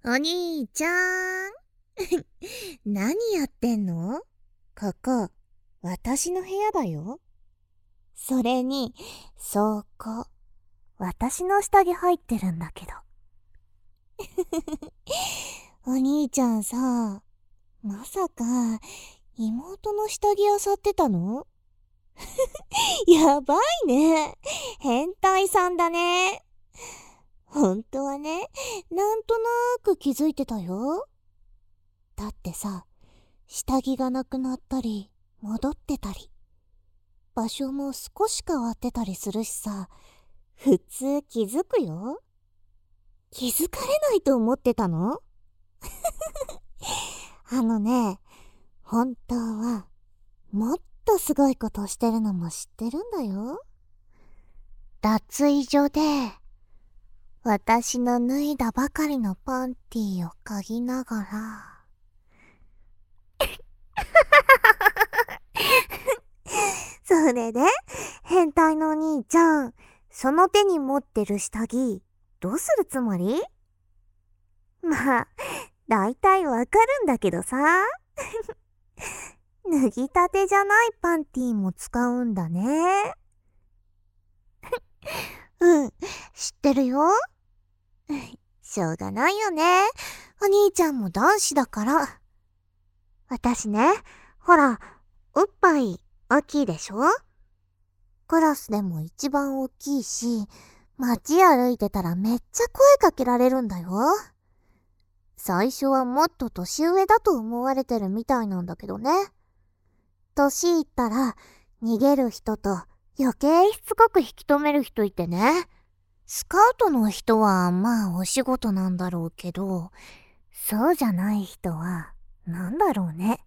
お兄ちゃん何やってんの？ここ、私の部屋だよ。それに、私の下着入ってるんだけど。お兄ちゃんさ、まさか、妹の下着漁ってたの？やばいね。変態さんだね。本当はね、なんとなく気づいてたよ。だってさ、下着がなくなったり、戻ってたり、場所も少し変わってたりするしさ、普通気づくよ。気づかれないと思ってたの？本当は、もっとすごいことをしてるのも知ってるんだよ。脱衣所で、私の脱いだばかりのパンティーを嗅ぎながら、それで、変態のお兄ちゃん、その手に持ってる下着、どうするつもり？まあ、だいたいわかるんだけどさ。脱ぎたてじゃないパンティーも使うんだね。うん、知ってるよ。しょうがないよね。お兄ちゃんも男子だから。私ね、ほら、おっぱい大きいでしょ？クラスでも一番大きいし、街歩いてたらめっちゃ声かけられるんだよ。最初はもっと年上だと思われてるみたいなんだけどね。年いったら逃げる人と余計しつこく引き止める人いてね。スカウトの人はまあお仕事なんだろうけど、そうじゃない人はなんだろうね。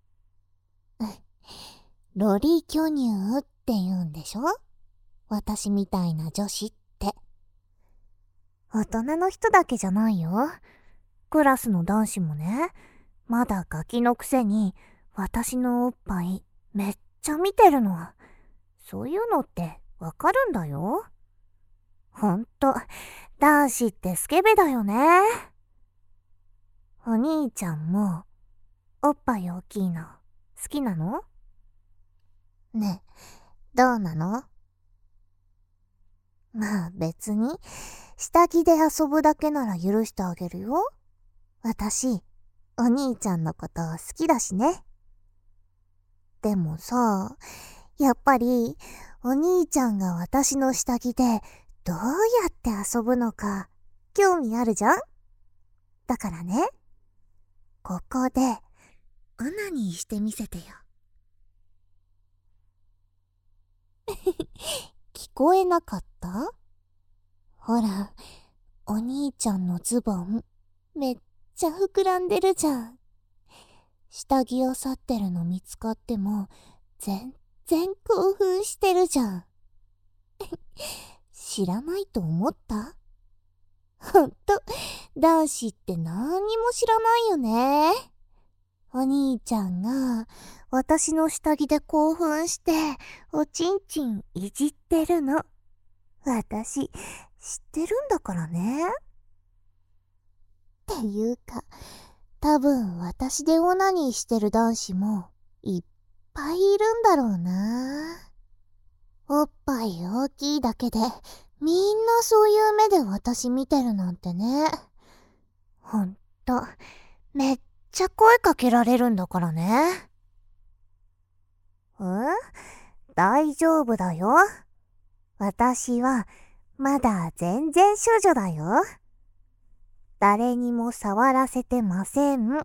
ロリ巨乳って言うんでしょ？私みたいな女子って。大人の人だけじゃないよ。クラスの男子もね、まだガキのくせに私のおっぱいめっちゃ見てるの。そういうのってわかるんだよ。ほんと、男子ってスケベだよね。お兄ちゃんも、おっぱい大きいの好きなの？ねえ、どうなの？まあ別に、下着で遊ぶだけなら許してあげるよ。私、お兄ちゃんのこと好きだしね。でもさ、やっぱり、お兄ちゃんが私の下着でどうやって遊ぶのか、興味あるじゃん？だからね、ここで、オナニーしてみせてよ。聞こえなかった？ほら、お兄ちゃんのズボン、めっちゃ膨らんでるじゃん。下着を去ってるの見つかっても、全然興奮してるじゃん。知らないと思った？ほんと、男子って何にも知らないよね。お兄ちゃんが私の下着で興奮しておちんちんいじってるの。私知ってるんだからね。っていうか、多分私でオナニーしてる男子もいっぱいいるんだろうな。おっぱい大きいだけでみんなそういう目で私見てるなんてね。ほんと、めっちゃ声かけられるんだからね。大丈夫だよ。私はまだ全然処女だよ。誰にも触らせてません。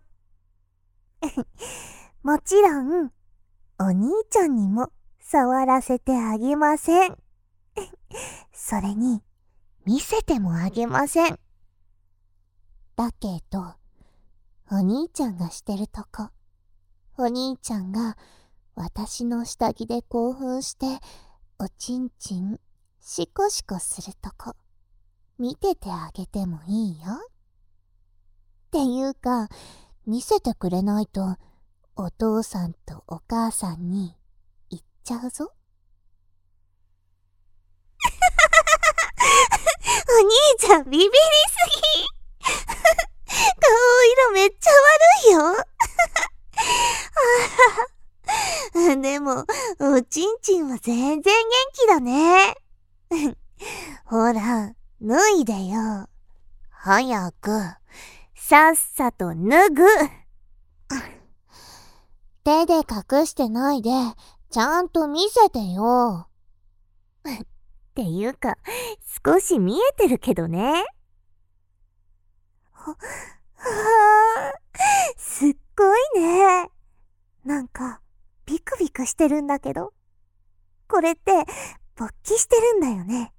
もちろん、お兄ちゃんにも触らせてあげません。それに、見せてもあげません。だけど、お兄ちゃんがしてるとこ、お兄ちゃんが私の下着で興奮して、おちんちん、シコシコするとこ、見ててあげてもいいよ。っていうか、見せてくれないと、お父さんとお母さんに言っちゃうぞ。お兄ちゃんビビりすぎ。 早く、さっさと脱ぐ。手で隠してないで、ちゃんと見せてよ。っていうか、少し見えてるけどね。はぁ、すっごいね。なんか、ビクビクしてるんだけど。これって、勃起してるんだよね。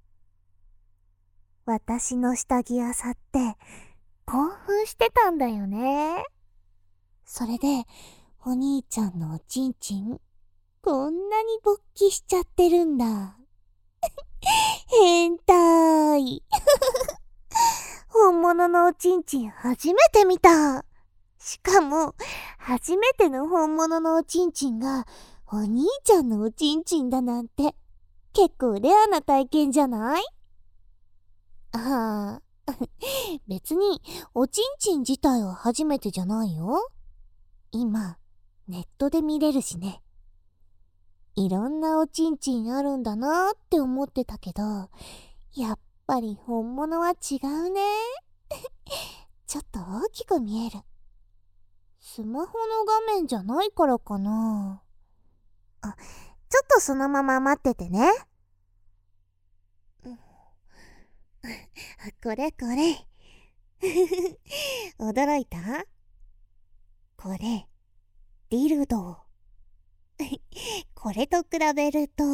私の下着あさって、興奮してたんだよね。それで、お兄ちゃんのおちんちん、こんなに勃起しちゃってるんだ。変態。本物のおちんちん初めて見た。しかも、初めての本物のおちんちんが、お兄ちゃんのおちんちんだなんて、結構レアな体験じゃない？ああ、別に、おちんちん自体は初めてじゃないよ。今、ネットで見れるしね。いろんなおちんちんあるんだなーって思ってたけど、やっぱり本物は違うね。ちょっと大きく見える。スマホの画面じゃないからかな。ちょっとそのまま待っててね。これこれ。驚いた？これ、ディルド。これと比べると、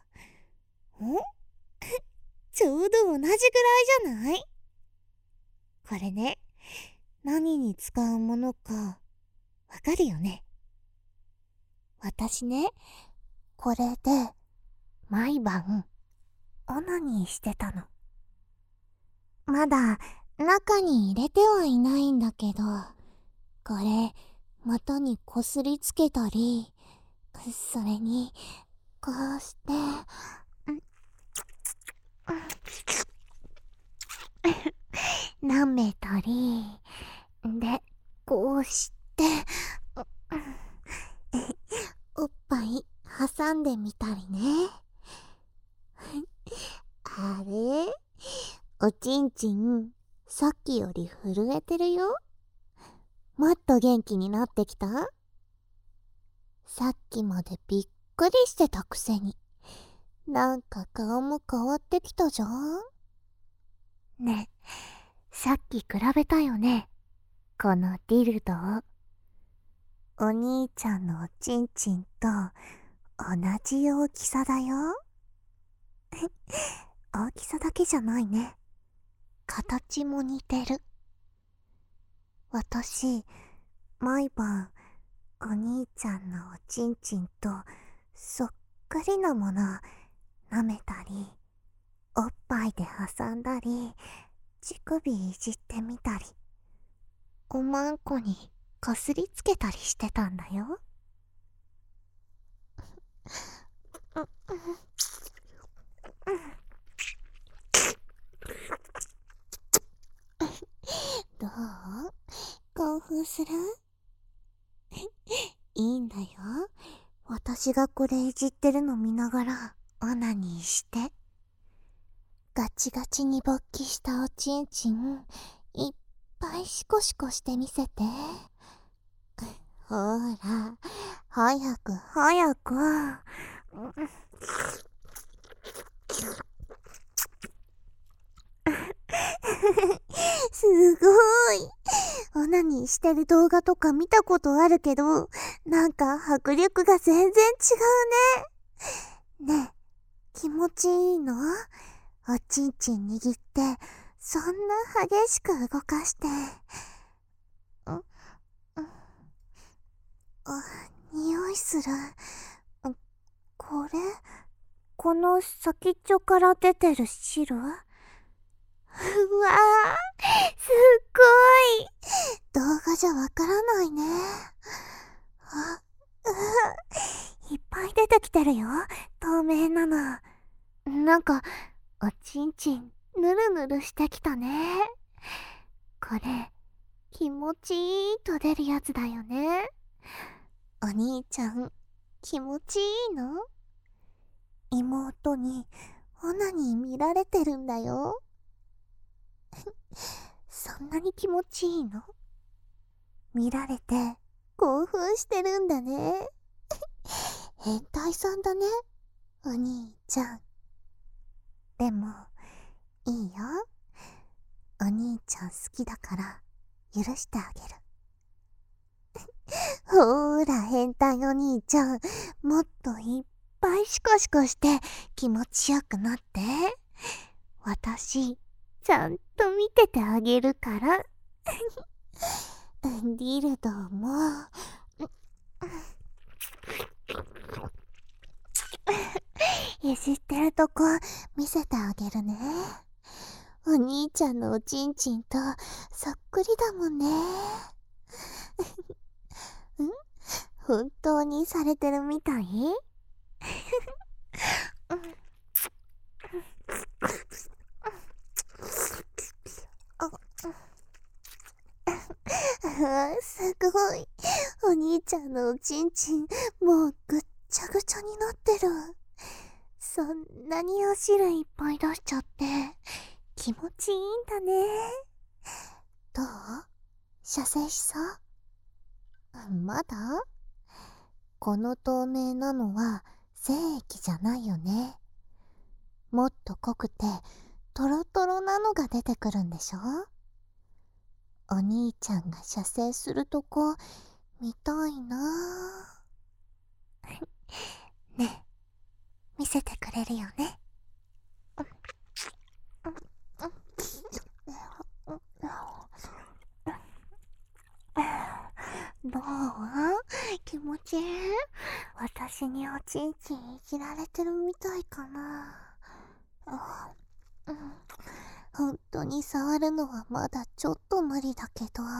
ちょうど同じぐらいじゃない？これね、何に使うものか、わかるよね。私ね、これで、毎晩、オナニーしてたの。まだ、中に入れてはいないんだけど、これ、股にこすりつけたり、それに、こうして、舐めたり、で、こうして、おっぱい挟んでみたりね。あれ？おちんちん、さっきより震えてるよ。もっと元気になってきた？さっきまでびっくりしてたくせに。なんか顔も変わってきたじゃん？ねえ、さっき比べたよね。このディルドを。お兄ちゃんのおちんちんと同じ大きさだよ。大きさだけじゃないね。形も似てる。私、毎晩、お兄ちゃんのおちんちんとそっくりなもの舐めたり、おっぱいで挟んだり、乳首いじってみたり、おまんこにこすりつけたりしてたんだよ。どう？興奮する？いいんだよ。私がこれいじってるの見ながらオナニーして。ガチガチに勃起したおちんちん、いっぱいシコシコしてみせて。ほら、早く早く。すごい。オナニーしてる動画とか見たことあるけど、なんか迫力が全然違うね。ねえ、気持ちいいの？おちんちん握って、そんな激しく動かして。匂いする。これ？この先っちょから出てる汁？うわー、すっごい。動画じゃわからないね。いっぱい出てきてるよ。透明なの。なんか、おちんちん、ぬるぬるしてきたね。これ、気持ちいいと出るやつだよね。お兄ちゃん、気持ちいいの？妹に、オナニー見られてるんだよ。 そんなに気持ちいいの？見られて興奮してるんだね。変態さんだね、お兄ちゃん。でも、いいよ。お兄ちゃん好きだから許してあげる。ほーら、変態お兄ちゃん、もっといっぱいシコシコして気持ちよくなって。私、ちゃんと見ててあげるから。ディルドも、いじってるとこ見せてあげるね。お兄ちゃんのおちんちんとそっくりだもんね。本当にされてるみたい？すごい。お兄ちゃんのおちんちん、もうぐっちゃぐちゃになってる。そんなにお汁いっぱい出しちゃって、気持ちいいんだね。どう？射精しそう？まだ？この透明なのは精液じゃないよね。もっと濃くてトロトロなのが出てくるんでしょ？お兄ちゃんが射精するとこ見たいな。ねえ、見せてくれるよね？どう？気持ちいい？私におちんちんいじられてるみたいかな。本当に触るのはまだちょっと無理だけど、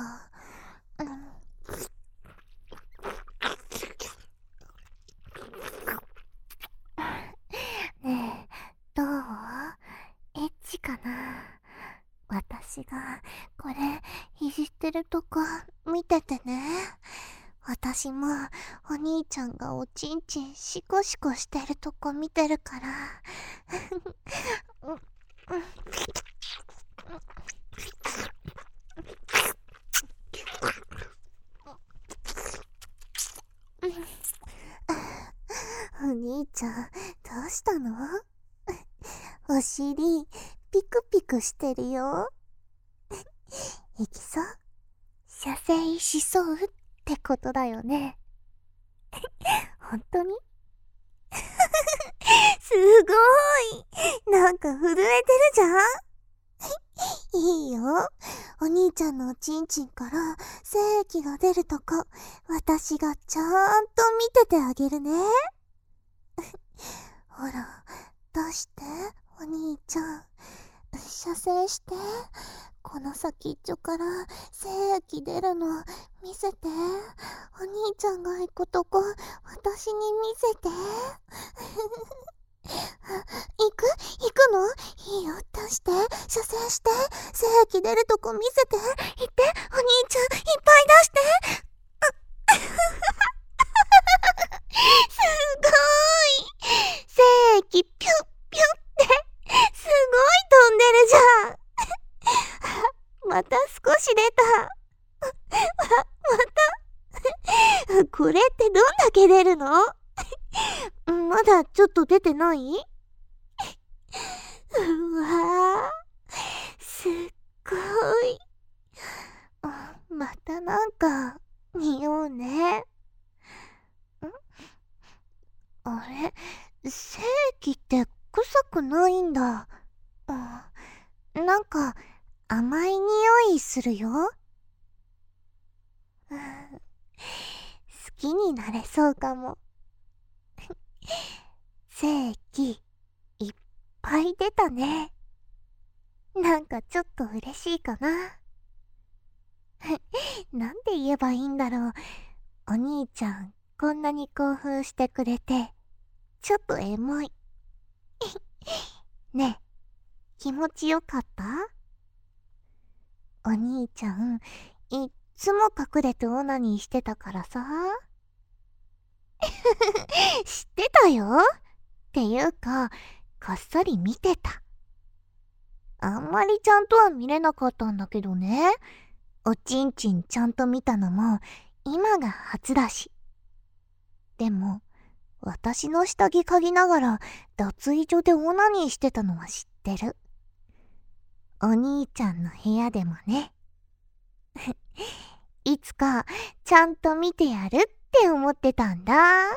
ねえ、どう？エッチかな？私がこれいじってるとこ見ててね。私もお兄ちゃんがおちんちんシコシコしてるとこ見てるから。お兄ちゃん、どうしたの？お尻ピクピクしてるよ。いきそう？射精しそうってことだよね。本当に？すごーい。なんか震えてるじゃん。いいよ。お兄ちゃんのおちんちんから精液が出るとこ、私がちゃんと見ててあげるね。ほら、出して、お兄ちゃん。射精して。この先っちょから精液出るの見せて。お兄ちゃんが行くとこ、私に見せて。行くの？いいよ、出して、射精して、精液出るとこ見せて、行って、お兄ちゃん、いっぱい出して。すごーい。精液ピュッピュッって、すごい飛んでるじゃん。また少し出た。また。これってどんだけ出るの？まだちょっと出てない？うわー、すっごい。またなんか、匂うね。あれ、精液って臭くないんだ。なんか、甘い匂いするよ。好きになれそうかも。精液、いっぱい出たね。なんかちょっと嬉しいかな。なんで言えばいいんだろう。お兄ちゃん、こんなに興奮してくれて、ちょっとエモい。ねえ、気持ちよかった？お兄ちゃん、いっつも隠れてオナニーしてたからさ。知ってたよ。っていうか、こっそり見てた。 あんまりちゃんとは見れなかったんだけどね。おちんちんちゃんと見たのも今が初だし。でも、私の下着嗅ぎながら脱衣所でオナニーしてたのは知ってる。お兄ちゃんの部屋でもね。いつかちゃんと見てやるって思ってたんだ。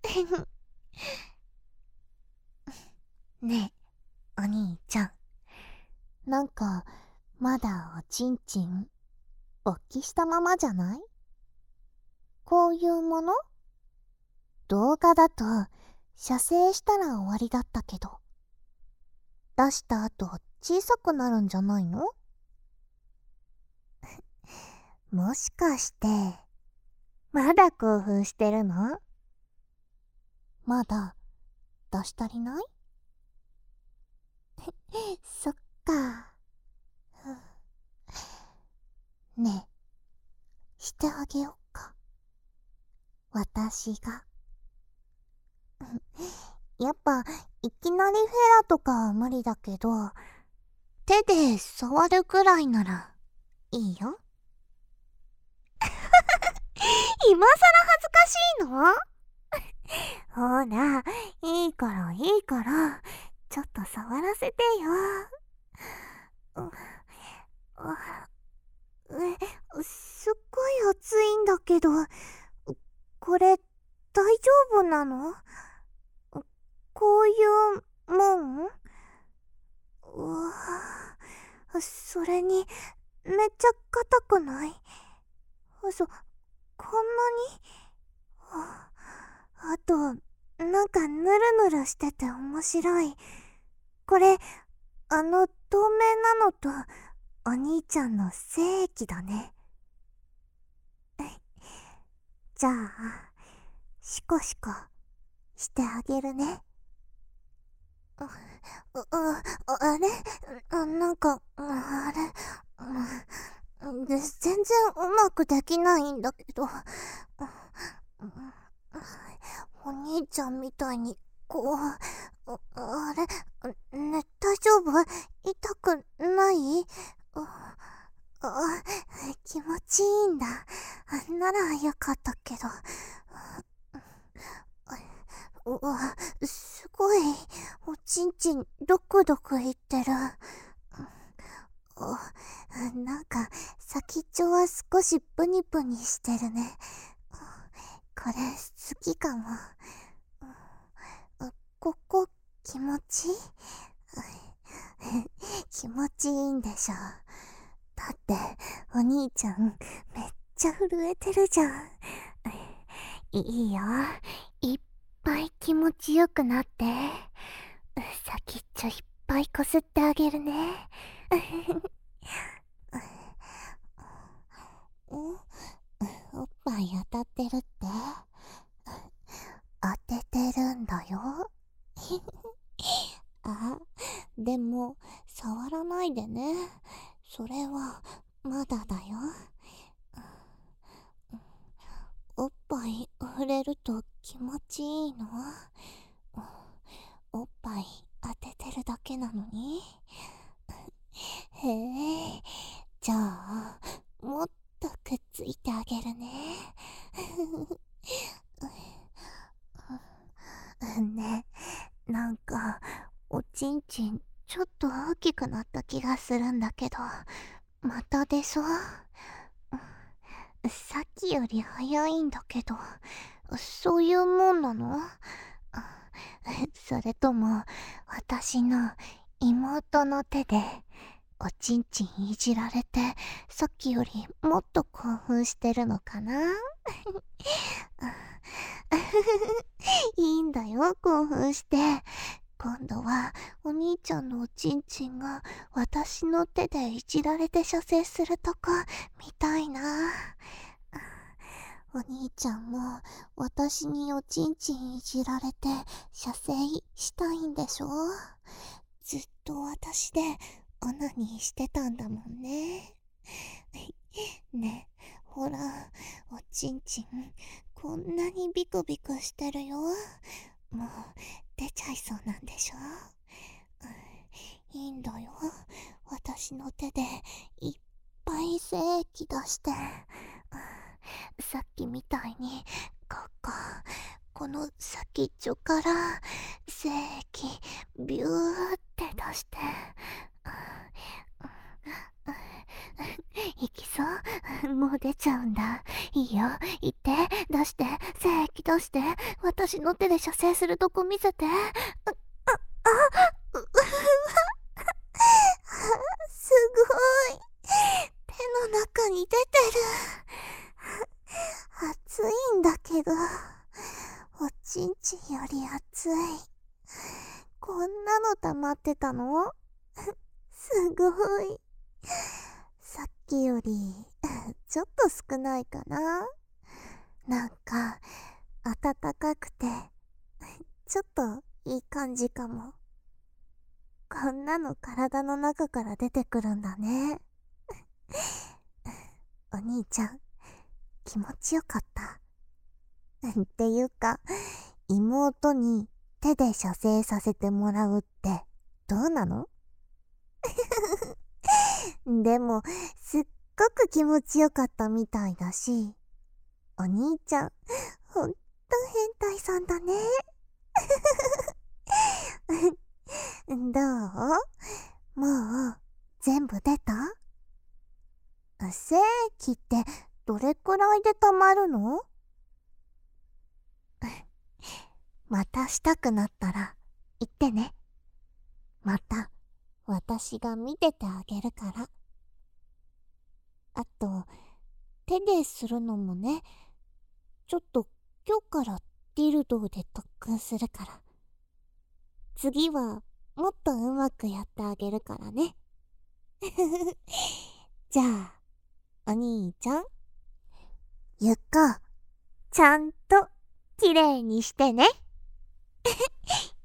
ねえ、お兄ちゃん。なんか、まだおちんちん、勃起したままじゃない？こういうもの？動画だと、射精したら終わりだったけど、出した後小さくなるんじゃないの？もしかして、まだ興奮してるの？まだ、出し足りない？そっか。ねえ、してあげよっか。私が。やっぱ、いきなりフェラとかは無理だけど、手で触るくらいなら、いいよ。今さら恥ずかしいの？ほら、いいからいいから、ちょっと触らせてよ。すっごい熱いんだけど、これ、大丈夫なの？こういうもん？それに、めっちゃ硬くない？こんなに？あと、なんかヌルヌルしてて面白い。これ、透明なのと、お兄ちゃんの精液だね。じゃあ、シコシコしてあげるね。あれなんか、あれ、全然うまくできないんだけど。お兄ちゃんみたいに、こう、あれ、ね、大丈夫？痛くない？気持ちいいんだ。ならよかったけど。すごい、おちんちんドクドクいってる。なんか、先っちょは少しプニプニしてるね。これ、好きかも。ここ、気持ちいい？気持ちいいんでしょ。だって、お兄ちゃん、めっちゃ震えてるじゃん。いいよ。いっぱい気持ちよくなって。先っちょいっぱいこすってあげるね。おっぱい当たってるって？当ててるんだよ。あ、でも、触らないでね。それは、まだだよ。おっぱい触れると気持ちいいの？おっぱい当ててるだけなのに？へえ、じゃあ、もっとくっついてあげるね。ね、なんか、おちんちん、ちょっと大きくなった気がするんだけど、また出そう？さっきより早いんだけど、そういうもんなの？それとも、私の妹の手で、おちんちんいじられて、さっきよりもっと興奮してるのかな？いいんだよ、興奮して。今度は、お兄ちゃんのおちんちんが、私の手でいじられて射精するとこ、見たいな。お兄ちゃんも、私におちんちんいじられて、射精したいんでしょ？ずっと私で、オナニーしてたんだもんね。ね、ほら、おちんちん、こんなにビクビクしてるよ。もう、出ちゃいそうなんでしょ？いいんだよ。 私の手でいっぱい精液出して、さっきみたいにこの先っちょから精液ビューって出して、いきそう？もう出ちゃうんだ。いいよ、行って、出して、精液出して、私の手で射精するとこ見せて。すごい。手の中に出てる。熱いんだけど、おちんちんより熱い。こんなの溜まってたの？すごい。さっきよりちょっと少ないかな。なんか暖かくてちょっといい感じかも。こんなの体の中から出てくるんだね。お兄ちゃん、気持ちよかった。っていうか、妹に手で射精させてもらうってどうなの？でも、すっごく気持ちよかったみたいだし、お兄ちゃん、ほんと変態さんだね。どう？もう、全部出た？精液ってどれくらいで溜まるの？またしたくなったら言ってね。また私が見ててあげるから。あと、手でするのもね、ちょっと今日からディルドーで特訓するから。次はもっとうまくやってあげるからね。じゃあ、お兄ちゃん、ゆっこ、ちゃんときれいにしてね。